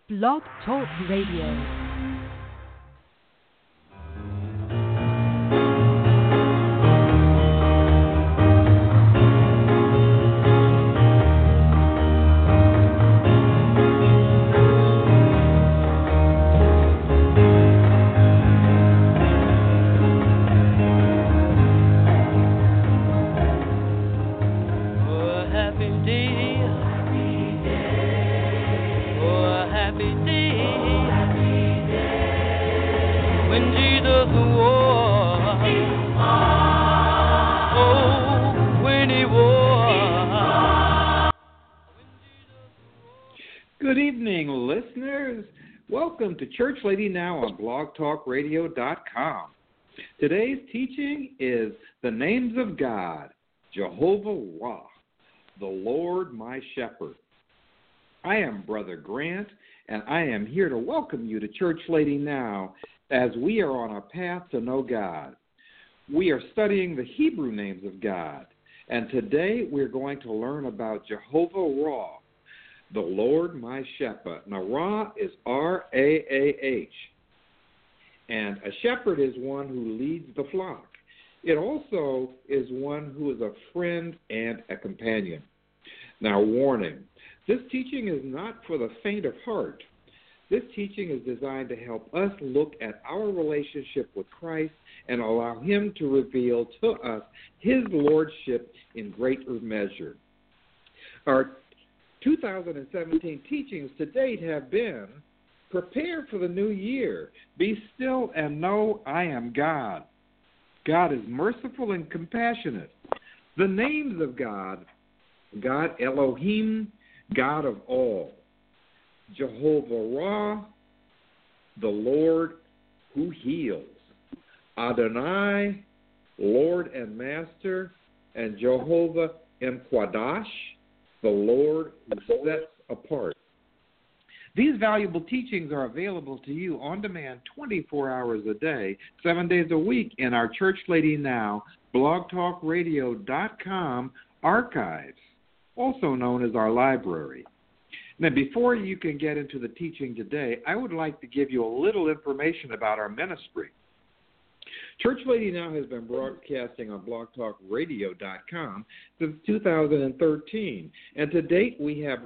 Blog Talk Radio. Good evening, listeners. Welcome to Church Lady Now on blogtalkradio.com. Today's teaching is the names of God, Jehovah-Ra, the Lord my Shepherd. I am Brother Grant, and I am here to welcome you to Church Lady Now as we are on a path to know God. We are studying the Hebrew names of God, and today we're going to learn about Jehovah-Ra, the Lord my shepherd. Now, Ra is R-A-A-H. And a shepherd is one who leads the flock. It also is one who is a friend and a companion. Now, warning, this teaching is not for the faint of heart. This teaching is designed to help us look at our relationship with Christ and allow Him to reveal to us His Lordship in greater measure. Our 2017 teachings to date have been: prepare for the new year, be still and know I am God. God is merciful and compassionate. The names of God: God Elohim, God of all. Jehovah-Ra, the Lord who heals. Adonai, Lord and Master, and Jehovah M'Kadash, the Lord who sets apart. These valuable teachings are available to you on demand 24 hours a day, 7 days a week in our Church Lady Now, blogtalkradio.com archives, also known as our library. Now, before you can get into the teaching today, I would like to give you a little information about our ministry. Church Lady Now has been broadcasting on blogtalkradio.com since 2013, and to date we have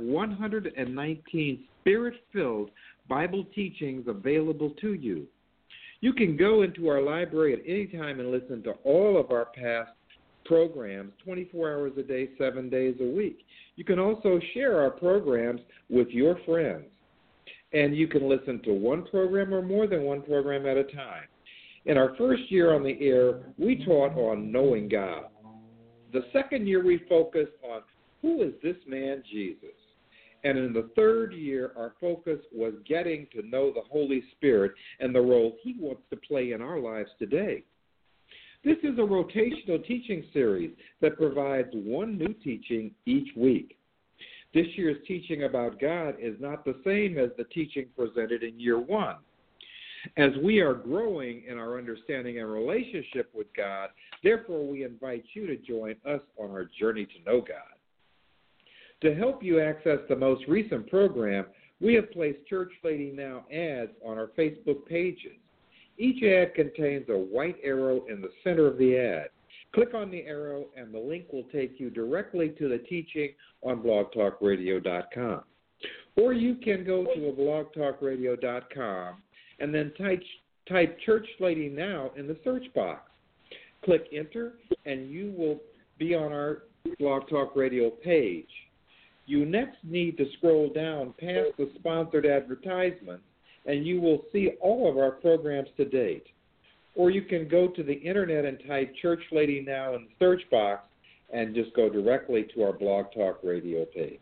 119 Spirit-filled Bible teachings available to you. You can go into our library at any time and listen to all of our past programs 24 hours a day, 7 days a week. You can also share our programs with your friends, and you can listen to one program or more than one program at a time. In our first year on the air, we taught on knowing God. The second year, we focused on who is this man Jesus. And in the third year, our focus was getting to know the Holy Spirit and the role He wants to play in our lives today. This is a rotational teaching series that provides one new teaching each week. This year's teaching about God is not the same as the teaching presented in year one. As we are growing in our understanding and relationship with God, therefore we invite you to join us on our journey to know God. To help you access the most recent program, we have placed Church Lady Now ads on our Facebook pages. Each ad contains a white arrow in the center of the ad. Click on the arrow and the link will take you directly to the teaching on blogtalkradio.com. Or you can go to blogtalkradio.com and then type Church Lady Now in the search box. Click Enter, and you will be on our Blog Talk Radio page. You next need to scroll down past the sponsored advertisements, and you will see all of our programs to date. Or you can go to the Internet and type Church Lady Now in the search box and just go directly to our Blog Talk Radio page.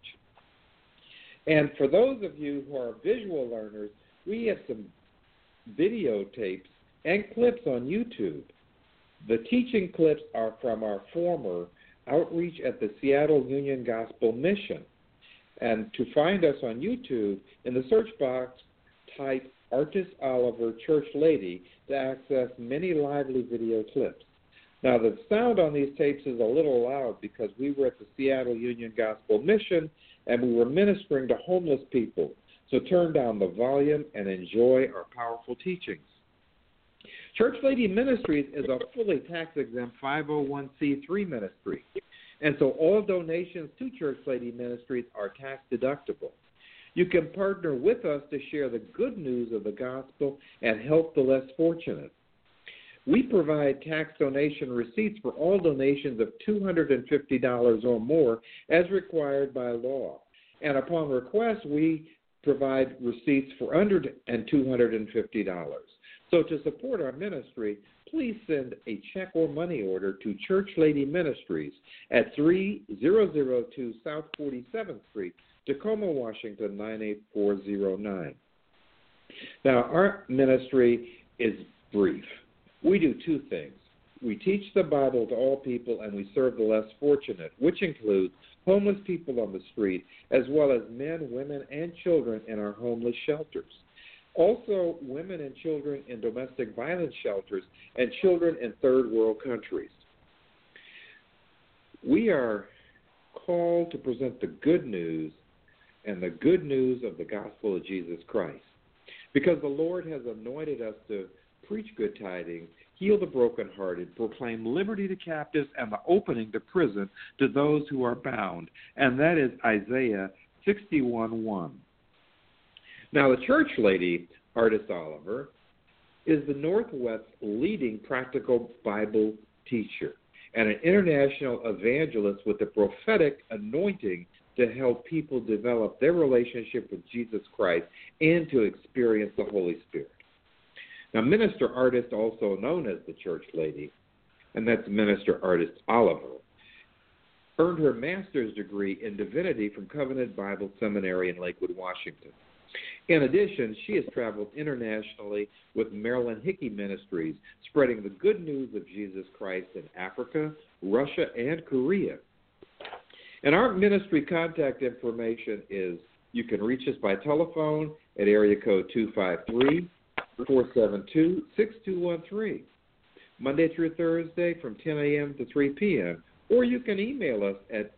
And for those of you who are visual learners, we have some videotapes and clips on YouTube. The teaching clips are from our former outreach at the Seattle Union Gospel Mission. And to find us on YouTube, in the search box, type Artis Oliver Church Lady to access many lively video clips. Now, the sound on these tapes is a little loud because we were at the Seattle Union Gospel Mission and we were ministering to homeless people. So turn down the volume and enjoy our powerful teachings. Church Lady Ministries is a fully tax-exempt 501c3 ministry, and so all donations to Church Lady Ministries are tax deductible. You can partner with us to share the good news of the gospel and help the less fortunate. We provide tax donation receipts for all donations of $250 or more as required by law. And upon request, we provide receipts for under and $250. So to support our ministry, please send a check or money order to Church Lady Ministries at 3002 South 47th Street, Tacoma, Washington, 98409. Now, our ministry is brief. We do two things. We teach the Bible to all people, and we serve the less fortunate, which includes homeless people on the street, as well as men, women, and children in our homeless shelters. Also, women and children in domestic violence shelters and children in third world countries. We are called to present the good news and the good news of the gospel of Jesus Christ, because the Lord has anointed us to preach good tidings, heal the brokenhearted, proclaim liberty to captives, and the opening to prison to those who are bound. And that is Isaiah 61:1. Now, the Church Lady, Artist Oliver, is the Northwest's leading practical Bible teacher and an international evangelist with the prophetic anointing to help people develop their relationship with Jesus Christ and to experience the Holy Spirit. Now, Minister Artist, also known as the Church Lady, and that's Minister Artist Oliver, earned her master's degree in divinity from Covenant Bible Seminary in Lakewood, Washington. In addition, she has traveled internationally with Marilyn Hickey Ministries, spreading the good news of Jesus Christ in Africa, Russia, and Korea. And our ministry contact information is, you can reach us by telephone at area code 253-472-6213, Monday through Thursday from 10 a.m. to 3 p.m., or you can email us at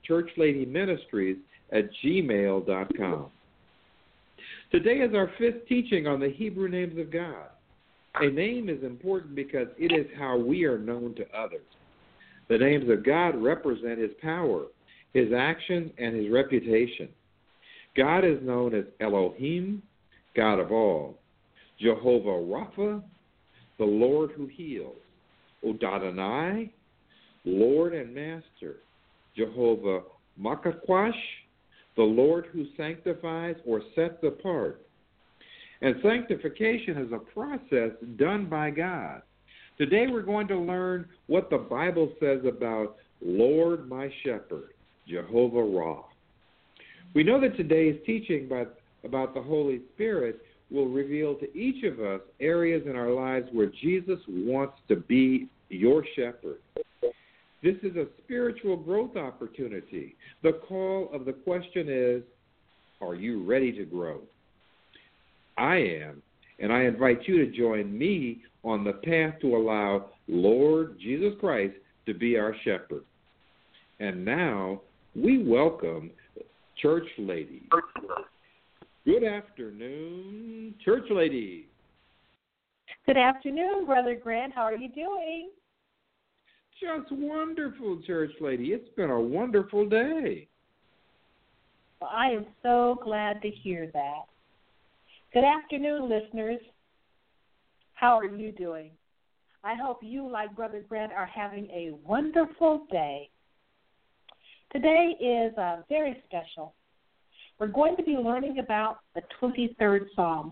churchladyministries@gmail.com. Today is our fifth teaching on the Hebrew names of God. A name is important because it is how we are known to others. The names of God represent His power, His actions, and His reputation. God is known as Elohim, God of all, Jehovah Rapha, the Lord who heals, Odadonai, Lord and Master, Jehovah Makakwash, the Lord who sanctifies or sets apart. And sanctification is a process done by God. Today we're going to learn what the Bible says about Lord my Shepherd, Jehovah Ra. We know that today's teaching about the Holy Spirit will reveal to each of us areas in our lives where Jesus wants to be your shepherd. This is a spiritual growth opportunity. The call of the question is, are you ready to grow? I am, and I invite you to join me on the path to allow Lord Jesus Christ to be our shepherd. And now we welcome Church Lady. Good afternoon, Church Lady. Good afternoon, Brother Grant. How are you doing? Just wonderful, Church Lady. It's been a wonderful day. Well, I am so glad to hear that. Good afternoon, listeners. How are you doing? I hope you, like Brother Grant, are having a wonderful day. Today is very special. We're going to be learning about the 23rd Psalm.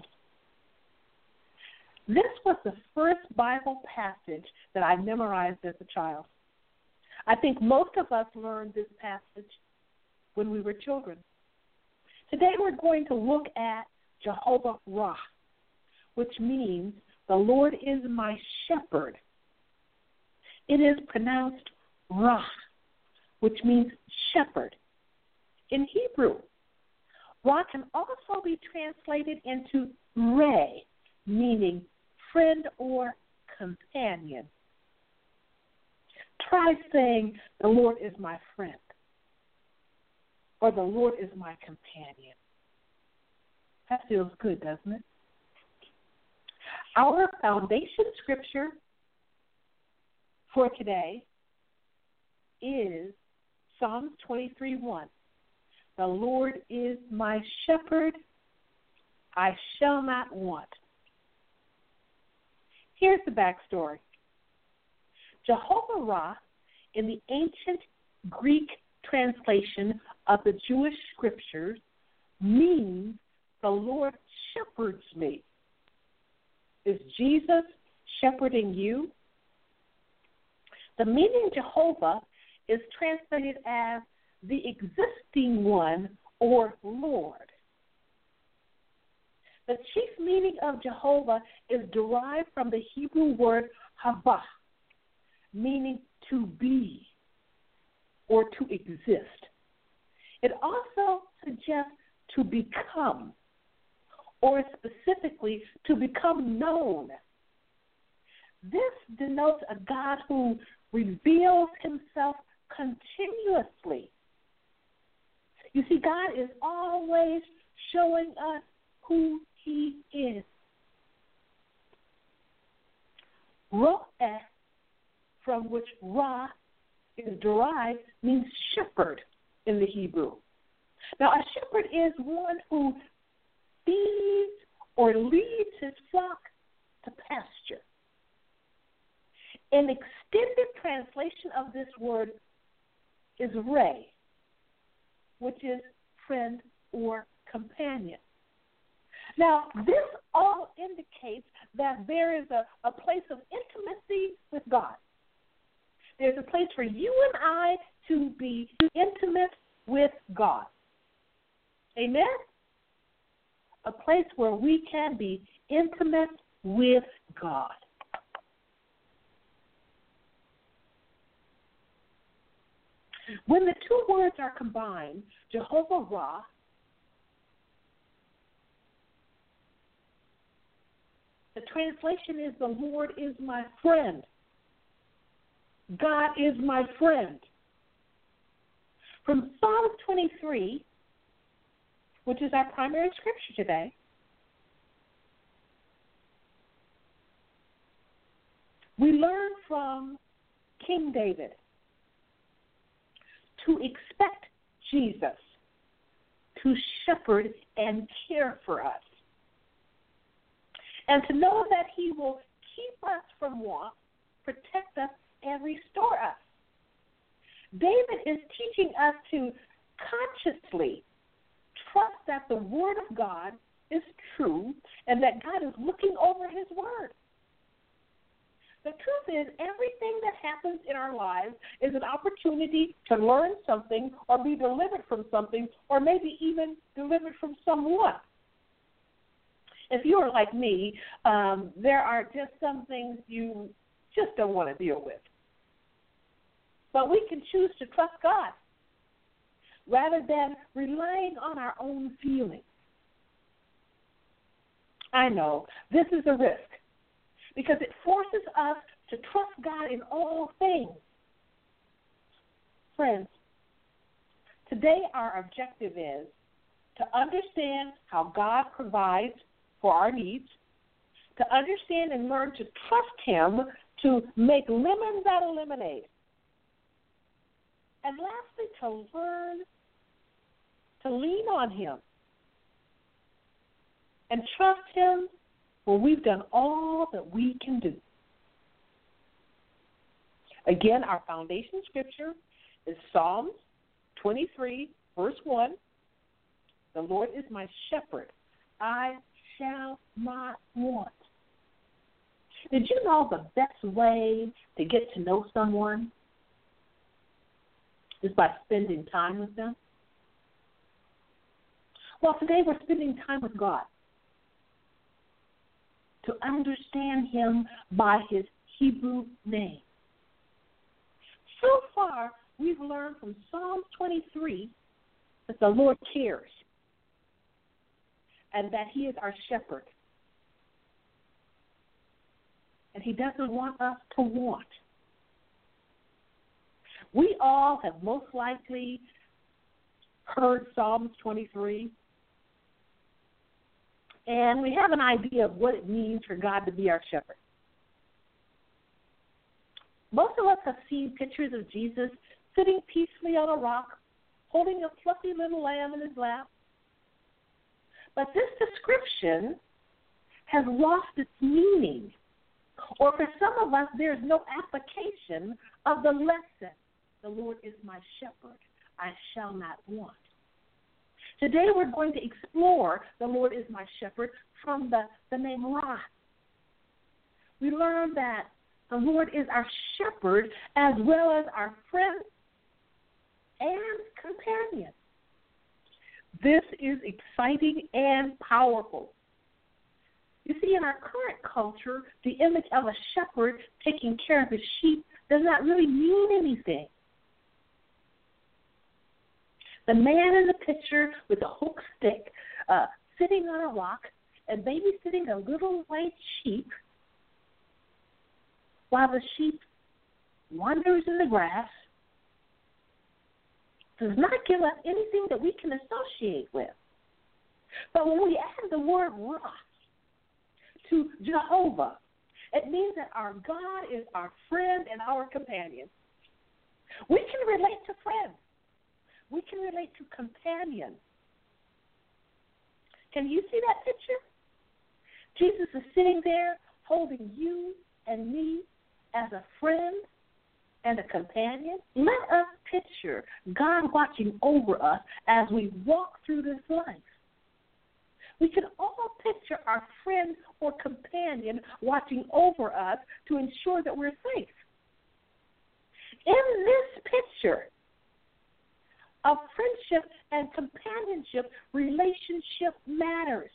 This was the first Bible passage that I memorized as a child. I think most of us learned this passage when we were children. Today we're going to look at Jehovah Ra, which means the Lord is my shepherd. It is pronounced Ra, which means shepherd. In Hebrew, Ra can also be translated into Re, meaning friend or companion. Try saying, the Lord is my friend, or the Lord is my companion. That feels good, doesn't it? Our foundation scripture for today is Psalms 23:1. The Lord is my shepherd, I shall not want. Here's the backstory. Jehovah Ra, in the ancient Greek translation of the Jewish scriptures, means the Lord shepherds me. Is Jesus shepherding you? The meaning Jehovah is translated as the existing one or Lord. The chief meaning of Jehovah is derived from the Hebrew word hava, meaning to be or to exist. It also suggests to become, or specifically to become known. This denotes a God who reveals himself continuously. You see, God is always showing us who he is. Ro'eh, from which Ra is derived, means shepherd in the Hebrew. Now, a shepherd is one who feeds or leads his flock to pasture. An extended translation of this word is Ray, which is friend or companion. Now, this all indicates that there is a place of intimacy with God. There's a place for you and I to be intimate with God. Amen? A place where we can be intimate with God. When the two words are combined, Jehovah Ra, the translation is the Lord is my friend. God is my friend. From Psalm 23, which is our primary scripture today, we learn from King David to expect Jesus to shepherd and care for us, and to know that he will keep us from want, protect us, and restore us. David is teaching us to consciously trust that the Word of God is true and that God is looking over his Word. The truth is, everything that happens in our lives is an opportunity to learn something or be delivered from something or maybe even delivered from someone. If you are like me, there are just some things you just don't want to deal with. But we can choose to trust God rather than relying on our own feelings. I know, this is a risk because it forces us to trust God in all things. Friends, today our objective is to understand how God provides for our needs, to understand and learn to trust him to make lemons out of lemonade. And lastly, to learn to lean on him and trust him when we've done all that we can do. Again, our foundation scripture is Psalms 23, verse 1. The Lord is my shepherd. I shall not want. Did you know the best way to get to know someone is by spending time with them? Well, today we're spending time with God to understand him by his Hebrew name. So far, we've learned from Psalm 23 that the Lord cares and that he is our shepherd. And he doesn't want us to want. We all have most likely heard Psalms 23. and we have an idea of what it means for God to be our shepherd. Most of us have seen pictures of Jesus sitting peacefully on a rock, holding a fluffy little lamb in his lap. But this description has lost its meaning. Or for some of us, there's no application of the lesson. The Lord is my shepherd. I shall not want. Today we're going to explore the Lord is my shepherd from the name Ra. We learn that the Lord is our shepherd as well as our friend and companion. This is exciting and powerful. You see, in our current culture, the image of a shepherd taking care of his sheep does not really mean anything. The man in the picture with a hook stick sitting on a rock and babysitting a little white sheep while the sheep wanders in the grass does not give us anything that we can associate with. But when we add the word Ra to Jehovah, it means that our God is our friend and our companion. We can relate to friends. We can relate to companions. Can you see that picture? Jesus is sitting there holding you and me as a friend and a companion. Let us picture God watching over us as we walk through this life. We can all picture our friend or companion watching over us to ensure that we're safe. In this picture of friendship and companionship, relationship matters.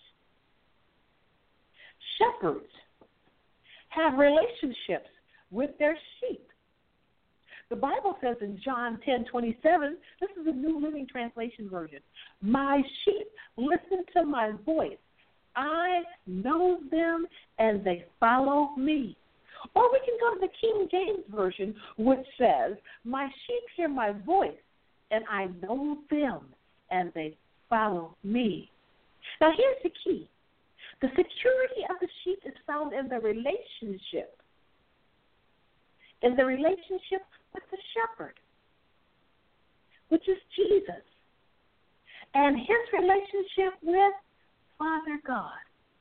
Shepherds have relationships with their sheep. The Bible says in John 10:27, this is the New Living Translation version, my sheep listen to my voice. I know them and they follow me. Or we can go to the King James Version, which says, my sheep hear my voice and I know them and they follow me. Now here's the key. The security of the sheep is found in the relationship. In the relationship with the shepherd, which is Jesus, and his relationship with Father God.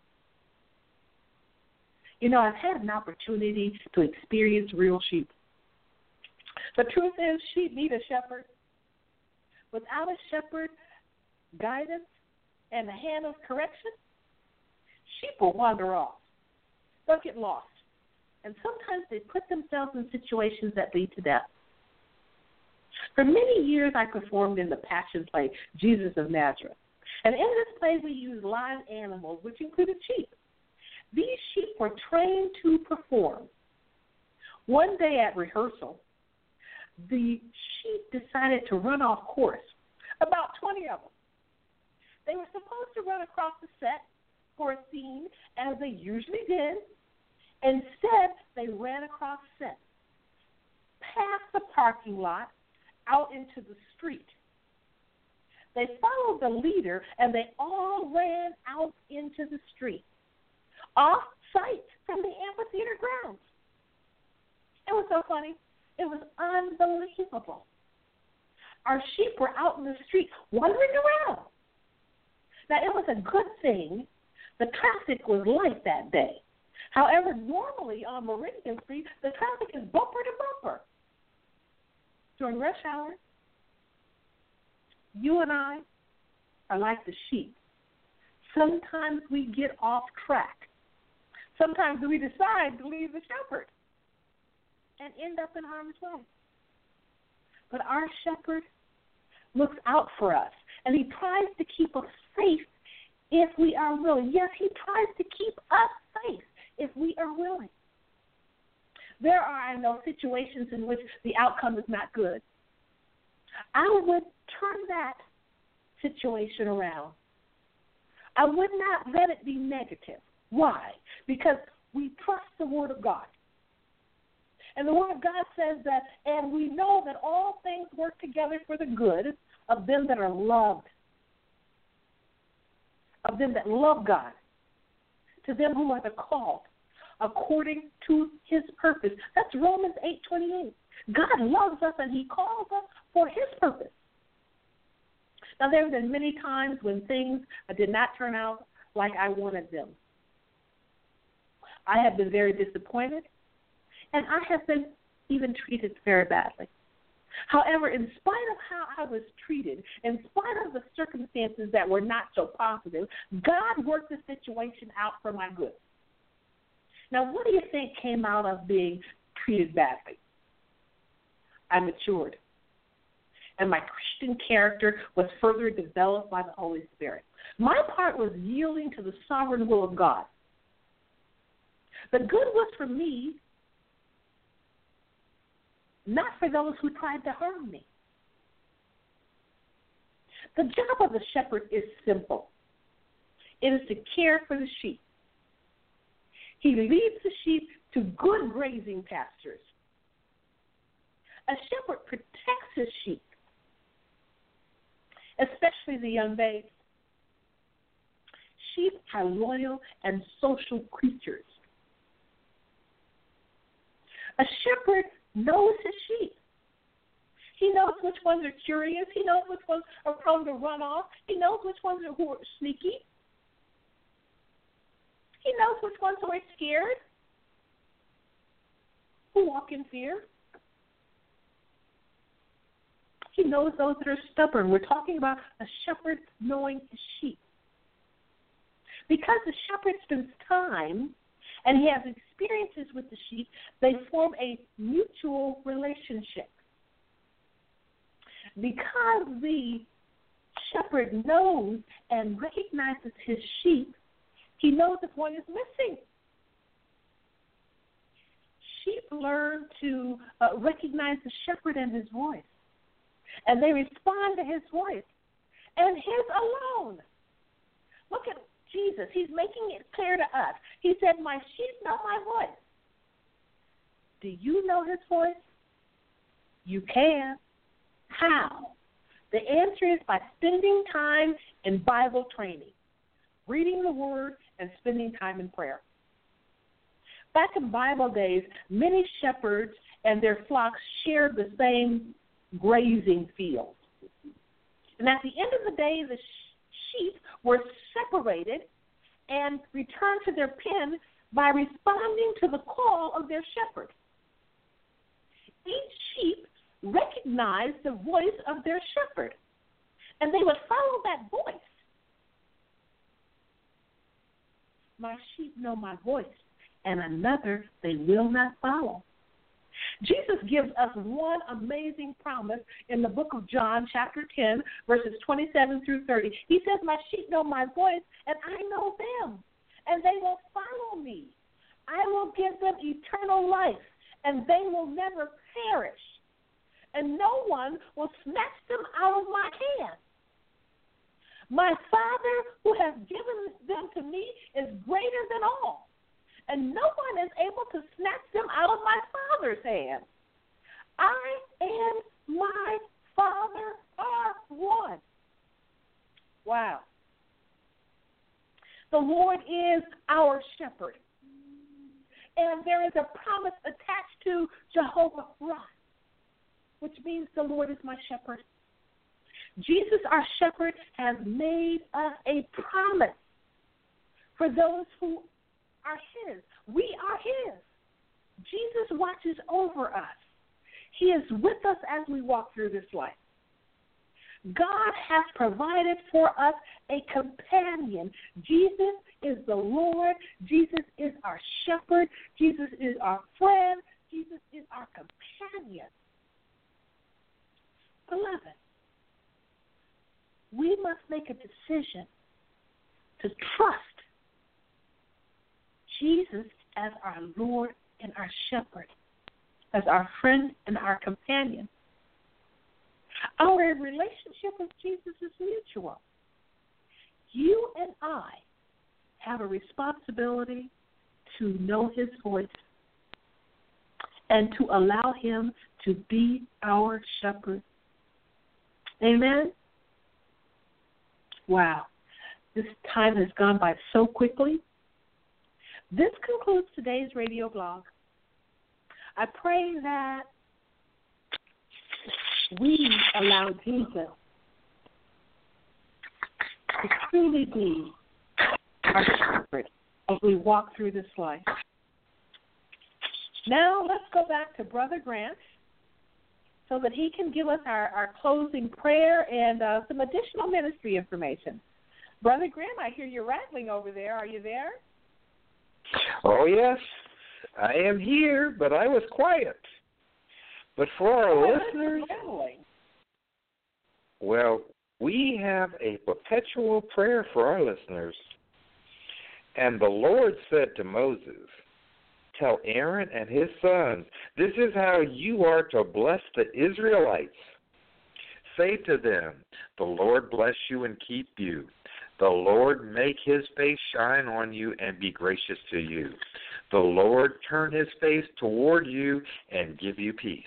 You know, I've had an opportunity to experience real sheep. The truth is, sheep need a shepherd. Without a shepherd, guidance, and a hand of correction, sheep will wander off. They'll get lost. And sometimes they put themselves in situations that lead to death. For many years, I performed in the Passion play, Jesus of Nazareth. And in this play, we used live animals, which included sheep. These sheep were trained to perform. One day at rehearsal, the sheep decided to run off course, about 20 of them. They were supposed to run across the set for a scene, as they usually did. Instead, they ran across set, past the parking lot, out into the street. They followed the leader, and they all ran out into the street, off sight from the amphitheater grounds. It was so funny. It was unbelievable. Our sheep were out in the street wandering around. Now, it was a good thing the traffic was light that day. However, normally on Meridian Street, the traffic is bumper to bumper. During rush hour, you and I are like the sheep. Sometimes we get off track. Sometimes we decide to leave the shepherd and end up in harm's way. But our shepherd looks out for us, and he tries to keep us safe if we are willing. Yes, he tries to keep us safe if we are willing. There are, I know, situations in which the outcome is not good. I would turn that situation around. I would not let it be negative. Why? Because we trust the Word of God. And the Word of God says that, and we know that all things work together for the good of them that are loved, of them that love God to them who are the called, according to his purpose. That's Romans 8:28. God loves us and he calls us for his purpose. Now, there have been many times when things did not turn out like I wanted them. I have been very disappointed, and I have been even treated very badly. However, in spite of how I was treated, in spite of the circumstances that were not so positive, God worked the situation out for my good. Now, what do you think came out of being treated badly? I matured, and my Christian character was further developed by the Holy Spirit. My part was yielding to the sovereign will of God. The good was for me, not for those who tried to harm me. The job of the shepherd is simple. It is to care for the sheep. He leads the sheep to good grazing pastures. A shepherd protects his sheep, especially the young babes. Sheep are loyal and social creatures. A shepherd knows his sheep. He knows which ones are curious. He knows which ones are prone to run off. He knows which ones are who are sneaky. He knows which ones who are scared, who walk in fear. He knows those that are stubborn. We're talking about a shepherd knowing his sheep. Because the shepherd spends time and he has experiences with the sheep, they form a mutual relationship. Because the shepherd knows and recognizes his sheep, he knows if one is missing. Sheep learn to recognize the shepherd and his voice, and they respond to his voice and his alone. Look at Jesus. He's making it clear to us. He said, my sheep know my voice. Do you know his voice? You can. How? The answer is by spending time in Bible training, reading the Word, and spending time in prayer. Back in Bible days, many shepherds and their flocks shared the same grazing field. And at the end of the day, the sheep were separated and returned to their pen by responding to the call of their shepherd. Each sheep recognized the voice of their shepherd, and they would follow that voice. My sheep know my voice, and another they will not follow. Jesus gives us one amazing promise in the book of John, chapter 10, verses 27 through 30. He says, my sheep know my voice, and I know them, and they will follow me. I will give them eternal life, and they will never perish, and no one will snatch them out of my hand. My Father who has given them to me is greater than all, and no one is able to snatch them out of my Father's hand. I and my Father are one. Wow. The Lord is our shepherd, and there is a promise attached to Jehovah Rapha, which means the Lord is my shepherd. Jesus, our shepherd, has made us a promise for those who are his. We are his. Jesus watches over us. He is with us as we walk through this life. God has provided for us a companion. Jesus is the Lord. Jesus is our shepherd. Jesus is our friend. Jesus is our companion. Beloved, we must make a decision to trust Jesus as our Lord and our shepherd, as our friend and our companion. Our relationship with Jesus is mutual. You and I have a responsibility to know his voice and to allow him to be our shepherd. Amen? Wow. This time has gone by so quickly. This concludes today's radio blog. I pray that we allow Jesus to truly be our shepherd as we walk through this life. Now let's go back to Brother Grant so that he can give us our closing prayer and some additional ministry information. Brother Grant, I hear you rattling over there. Are you there? Oh, yes, I am here, but I was quiet. But for our listeners, well, we have a perpetual prayer for our listeners. And the Lord said to Moses, tell Aaron and his sons, this is how you are to bless the Israelites. Say to them, the Lord bless you and keep you. The Lord make his face shine on you and be gracious to you. The Lord turn his face toward you and give you peace.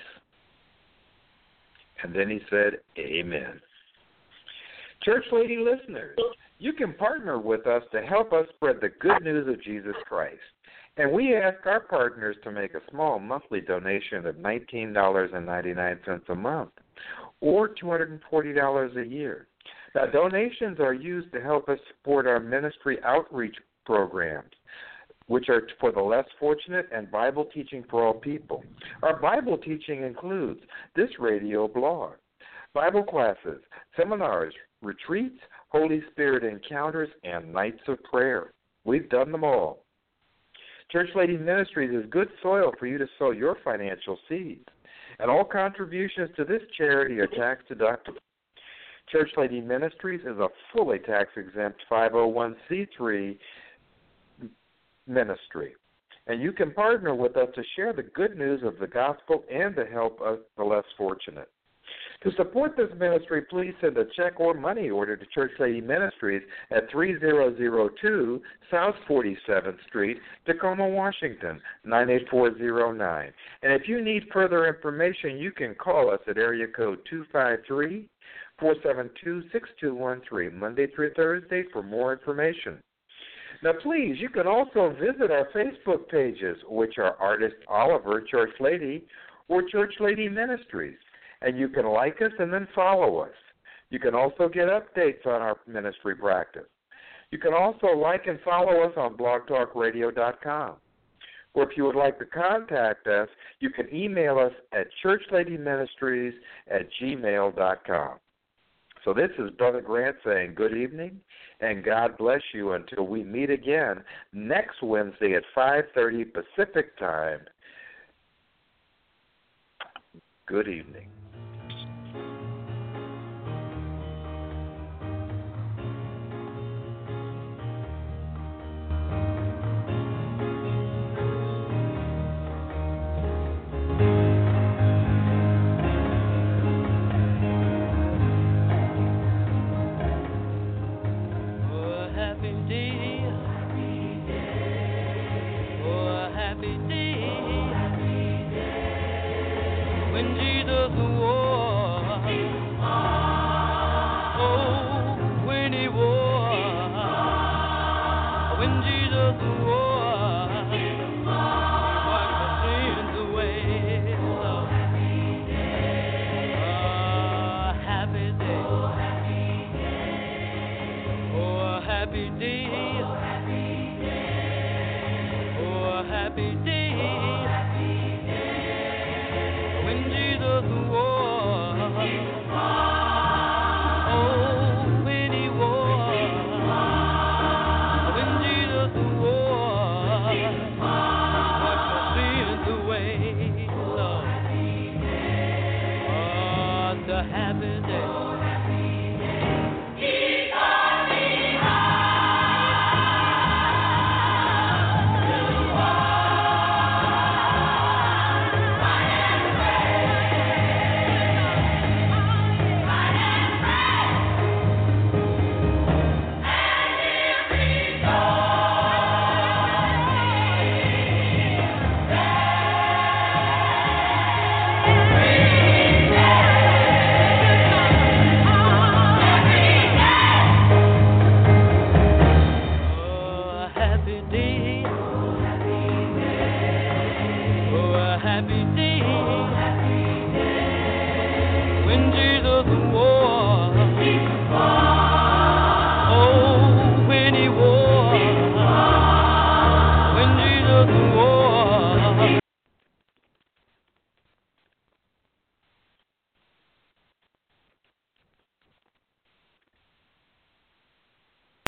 And then he said, amen. Church Lady listeners, you can partner with us to help us spread the good news of Jesus Christ. And we ask our partners to make a small monthly donation of $19.99 a month or $240 a year. Now, donations are used to help us support our ministry outreach programs, which are for the less fortunate and Bible teaching for all people. Our Bible teaching includes this radio blog, Bible classes, seminars, retreats, Holy Spirit encounters, and nights of prayer. We've done them all. Church Lady Ministries is good soil for you to sow your financial seeds, and all contributions to this charity are tax deductible. Church Lady Ministries is a fully tax-exempt 501c3 ministry, and you can partner with us to share the good news of the gospel and to help us, the less fortunate. To support this ministry, please send a check or money order to Church Lady Ministries at 3002 South 47th Street, Tacoma, Washington, 98409. And if you need further information, you can call us at area code 253-472-6213, Monday through Thursday, for more information. Now, please, you can also visit our Facebook pages, which are Artist Oliver Church Lady or Church Lady Ministries. And you can like us and then follow us. You can also get updates on our ministry practice. You can also like and follow us on blogtalkradio.com. Or if you would like to contact us, you can email us at churchladyministries@gmail.com. So this is Brother Grant saying good evening, and God bless you until we meet again next Wednesday at 5:30 Pacific Time. Good evening. happy day. When Jesus awoke.